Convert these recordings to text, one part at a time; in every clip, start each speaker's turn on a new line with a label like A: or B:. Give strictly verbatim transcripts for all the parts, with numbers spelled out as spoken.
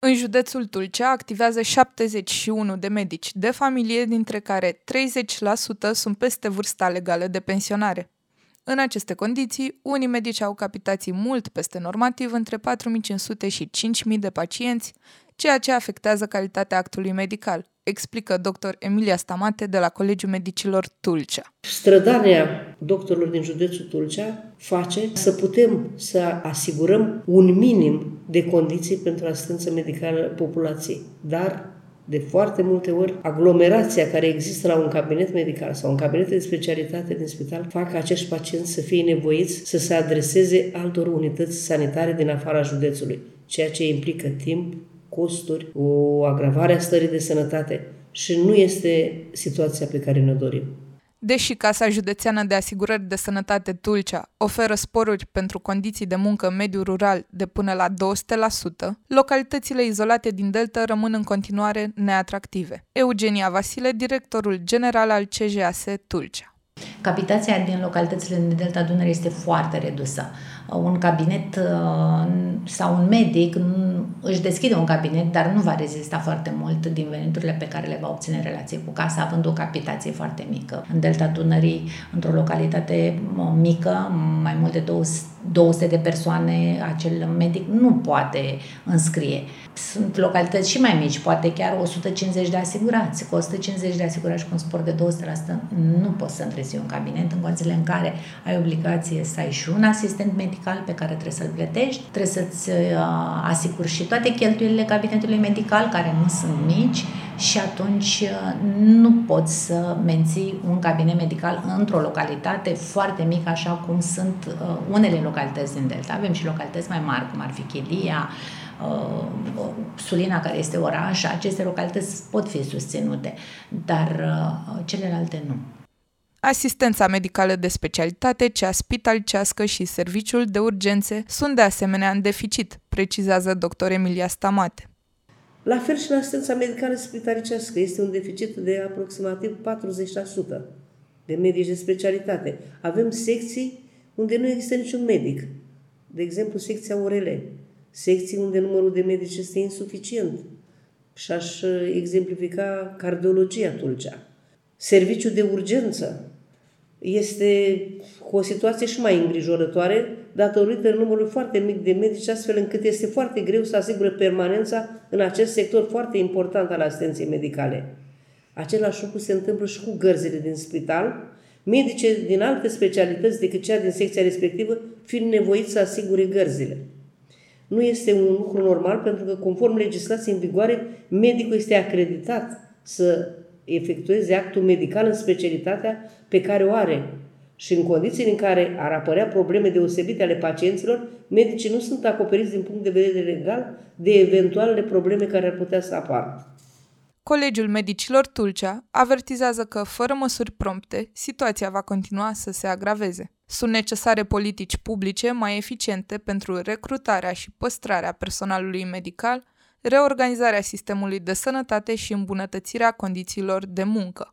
A: În județul Tulcea activează șaptezeci și unu de medici de familie, dintre care treizeci la sută sunt peste vârsta legală de pensionare. În aceste condiții, unii medici au capitații mult peste normativ, între patru mii cinci sute și cinci mii de pacienți, ceea ce afectează calitatea actului medical, explică doctor Emilia Stamate de la Colegiul Medicilor Tulcea.
B: Strădania doctorilor din județul Tulcea face să putem să asigurăm un minim de condiții pentru asistență medicală populației, dar de foarte multe ori, aglomerația care există la un cabinet medical sau un cabinet de specialitate din spital fac ca acești pacienți să fie nevoiți să se adreseze altor unități sanitare din afara județului, ceea ce implică timp, costuri, o agravare a stării de sănătate și nu este situația pe care ne dorim.
A: Deși Casa Județeană de Asigurări de Sănătate Tulcea oferă sporuri pentru condiții de muncă în mediul rural de până la două sute la sută, localitățile izolate din Delta rămân în continuare neatractive. Eugenia Vasile, directorul general al C J A S Tulcea.
C: Capitația din localitățile din Delta Dunării este foarte redusă. Un cabinet sau un medic își deschide un cabinet, dar nu va rezista foarte mult din veniturile pe care le va obține în relație cu casa, având o capitație foarte mică. În Delta Dunării, într-o localitate mică, mai mult de două sute de persoane, acel medic nu poate înscrie. Sunt localități și mai mici, poate chiar o sută cincizeci de asigurați. Cu o sută cincizeci de asigurați și cu un spor de două sute la sută nu poți să întreții un cabinet, în condițiile în care ai obligație să ai și un asistent medical pe care trebuie să-l plătești, trebuie să-ți asiguri și toate cheltuielile cabinetului medical, care nu sunt mici, și atunci nu poți să menții un cabinet medical într-o localitate foarte mică, așa cum sunt unele localități din Delta. Avem și localități mai mari, cum ar fi Chelia, Sulina, care este oraș. Aceste localități pot fi susținute, dar celelalte nu.
A: Asistența medicală de specialitate, cea spitalicească și serviciul de urgențe sunt de asemenea în deficit, precizează doctor Emilia Stamate.
B: La fel și la asistența medicală spitalicească este un deficit de aproximativ patruzeci la sută de medici de specialitate. Avem secții unde nu există niciun medic. De exemplu, secția U R L, secții unde numărul de medici este insuficient. Și aș exemplifica cardiologia Tulcea. Serviciul de urgență este cu o situație și mai îngrijorătoare datorită numărului foarte mic de medici, astfel încât este foarte greu să asigure permanența în acest sector foarte important al asistenței medicale. Același lucru se întâmplă și cu gărzile din spital, medici din alte specialități decât cea din secția respectivă fiind nevoiți să asigure gărzile. Nu este un lucru normal, pentru că, conform legislației în vigoare, medicul este acreditat să efectueze actul medical în specialitatea pe care o are. Și în condițiile în care ar apărea probleme deosebite ale pacienților, medicii nu sunt acoperiți din punct de vedere legal de eventualele probleme care ar putea să apară.
A: Colegiul Medicilor Tulcea avertizează că, fără măsuri prompte, situația va continua să se agraveze. Sunt necesare politici publice mai eficiente pentru recrutarea și păstrarea personalului medical, reorganizarea sistemului de sănătate și îmbunătățirea condițiilor de muncă.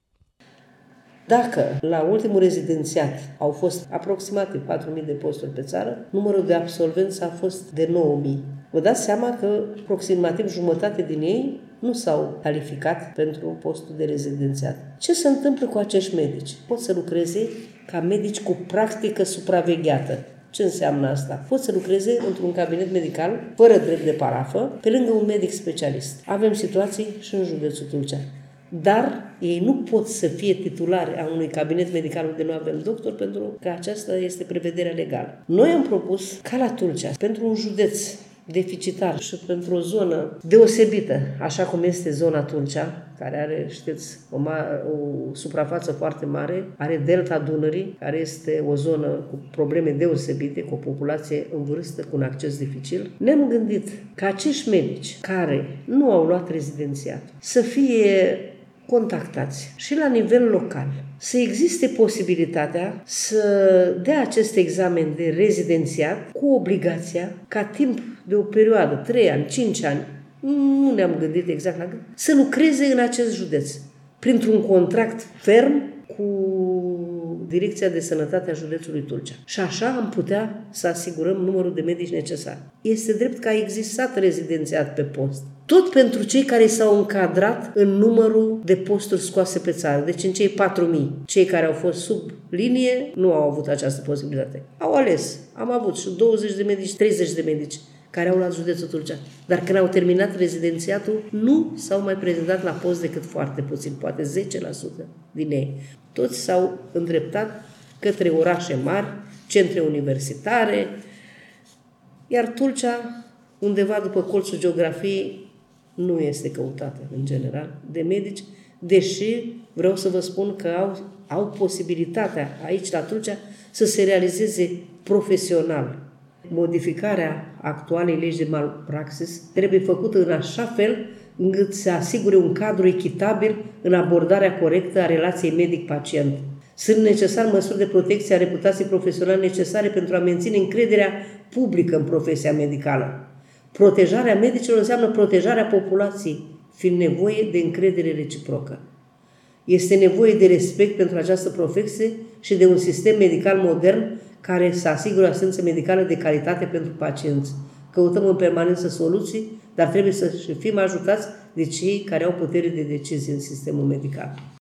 B: Dacă la ultimul rezidențiat au fost aproximativ patru mii de posturi pe țară, numărul de absolvenți a fost de nouă mii. Vă dați seama că aproximativ jumătate din ei nu s-au calificat pentru postul de rezidențiat. Ce se întâmplă cu acești medici? Pot să lucreze ca medici cu practică supravegheată. Ce înseamnă asta? Pot să lucreze într-un cabinet medical, fără drept de parafă, pe lângă un medic specialist. Avem situații și în județul Tulcea. Dar ei nu pot să fie titulari a unui cabinet medical unde nu avem doctor, pentru că aceasta este prevederea legală. Noi am propus ca la Tulcea, pentru un județ deficitar și pentru o zonă deosebită, așa cum este zona Tulcea, care are, știți, o, ma- o suprafață foarte mare, are Delta Dunării, care este o zonă cu probleme deosebite, cu o populație în vârstă, cu un acces dificil. Ne-am gândit că acești medici care nu au luat rezidențiat să fie contactați și la nivel local, să existe posibilitatea să dea acest examen de rezidențiat cu obligația ca timp de o perioadă, trei ani, cinci ani, nu ne-am gândit exact la gând, să lucreze în acest județ, printr-un contract ferm, cu Direcția de Sănătate a județului Tulcea. Și așa am putea să asigurăm numărul de medici necesar. Este drept că a existat rezidențiat pe post. Tot pentru cei care s-au încadrat în numărul de posturi scoase pe țară. Deci în cei patru mii. Cei care au fost sub linie nu au avut această posibilitate. Au ales. Am avut și douăzeci de medici, treizeci de medici care au luat județul Tulcea. Dar când au terminat rezidențiatul, nu s-au mai prezentat la post decât foarte puțin, poate zece la sută din ei. Toți s-au îndreptat către orașe mari, centre universitare, iar Tulcea, undeva după colțul geografiei, nu este căutată, în general, de medici, deși vreau să vă spun că au, au posibilitatea aici, la Tulcea, să se realizeze profesional. Modificarea actualei legi de malpraxis trebuie făcută în așa fel încât să asigure un cadru echitabil în abordarea corectă a relației medic-pacient. Sunt necesare măsuri de protecție a reputației profesionale necesare pentru a menține încrederea publică în profesia medicală. Protejarea medicilor înseamnă protejarea populației, fiind nevoie de încredere reciprocă. Este nevoie de respect pentru această profesie și de un sistem medical modern care să asigure o asistență medicală de calitate pentru pacienți. Căutăm în permanență soluții, dar trebuie să fim ajutați de cei care au putere de decizie în sistemul medical.